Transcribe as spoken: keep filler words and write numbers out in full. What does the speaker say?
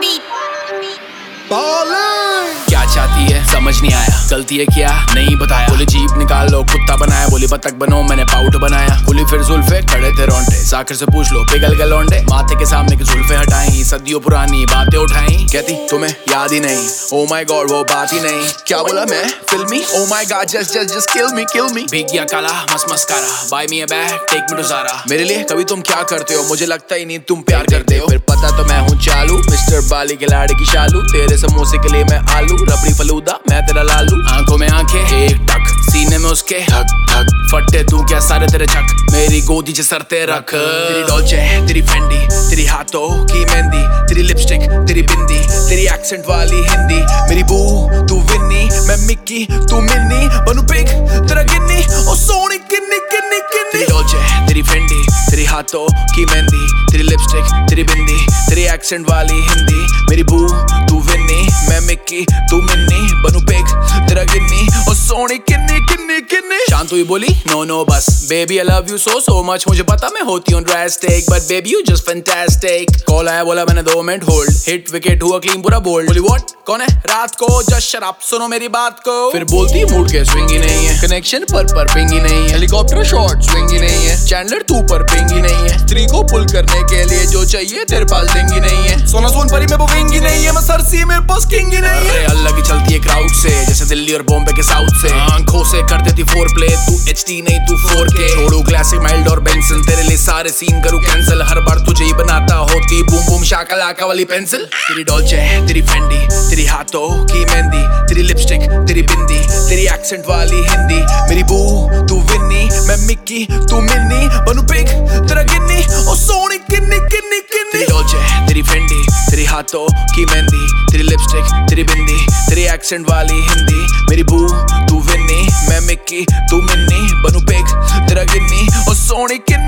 क्या चाहती है समझ नहीं आया, गलती है क्या नहीं बताया। बोली जीप निकाल लो कुत्ता बनाया, बोली बतख बनो मैंने पाउट बनाया। बोली फिर जुल्फे खड़े थे रोंटे, साकर से पूछ लो पिघल गए लौंडे। माथे के सामने की जुल्फे हटाई, सदियों पुरानी बातें उठाई। कहती तुम्हें याद ही नहीं, ओ माय गॉड वो बात ही नहीं। क्या बोला मैं फिल्मी, oh my god just just just kill me kill me. भीग गया काला मस्त mascara, buy me a bag take me to Zara. मेरे लिए कभी तुम क्या करते हो, मुझे लगता ही नहीं तुम प्यार करते हो। फिर पता तो मैं हूँ चालू, मिस्टर बाली के लाड़े की शालू। तेरे समोसे के लिए मैं आलू, रबड़ी फलूदा मैं तेरा लालू। आंखों में आंखें एक टक, सीने में उसके धक धक। फट्टे तू क्या सारे तेरे चक, मेरी गोदी च सर ते रख। तेरी डॉल्चे तेरी फेंडी, तेरी हाथों की मेहंदी, तेरी लिपस्टिक तेरी बिंदी, तेरी एक्सेंट वाली हिंदी। मेरी बू तू विन्नी, मैं मिक्की तू मिन्नी। बनू पिग तेरा गिन्नी, ओ सोनी किन्नी किन्नी किन्नी। तेरी डॉल्चे तेरी फेंडी, तेरी हाथों की मेहंदी, तेरी लिपस्टिक तेरी बिंदी, तेरी एक्सेंट वाली हिंदी। मेरी बू तू विन्नी, मैं मिक्की तू मिन्नी। बनू पिग तेरा गिन्नी, ओ सोनी किन्नी किन्नी किन्नी। शांत हुई बोली नो नो बस, baby I love you so so much. मुझे पता मैं होती हूँ drastic, but baby you just fantastic. Call आया बोला मैंने दो मिनट होल्ड, हिट विकेट हुआ क्लीन पूरा बोल्ड। बोली व्हाट कौन है रात को, जस्ट शट अप सुनो मेरी बात को। फिर बोलती मूड के स्विंग ही नहीं है, कनेक्शन पर पर पिंग ही नहीं है। हेलीकॉप्टर शॉट स्विंग ही नहीं है, चैंडलर तू पर पिंग ही नहीं है। स्त्री को पुल करने के लिए जो चाहिए तेरे पास देंग ही नहीं है। सोना सोन परी में वो विंग ही नहीं है, मैं सरसी में बस किंग ही नहीं है। अल्लाह की चलती है क्राउड से, जैसे दिल्ली और बॉम्बे के साउथ से। आंखों से कर देती फोर प्ले, तू एच डी नहीं तू फोर के। छोड़ू क्लासिक माइल्ड और बेंसन, तेरे लिए सारे सीन करूँ कैंसिल। हर बार तुझे ही बनाता होती बूम बूम शाकालाका वाली पेंसिल। तेरी डॉल्चे तेरी फेंडी, तेरी हाथों की मेहंदी, तेरी लिपस्टिक तेरी बिंदी, तेरी एक्सेंट वाली हिंदी। मेरी बू तू विन्नी, मैं मिक्की तू मिन्नी। बनू पिग तेरा गिन्नी, ओ सोनी किन्नी किन्नी किन्नी। तेरी डॉल्चे तेरी फेंडी, तेरी हाथों की मेहंदी, तेरी लिपस्टिक तेरी बिंदी, तेरी एक्सेंट वाली हिंदी। मेरी बू तू विन्नी, मैं मिक्की तू मिन्नी। बनू पिग तेरा गिन्नी, ओ सोनी किन्नी।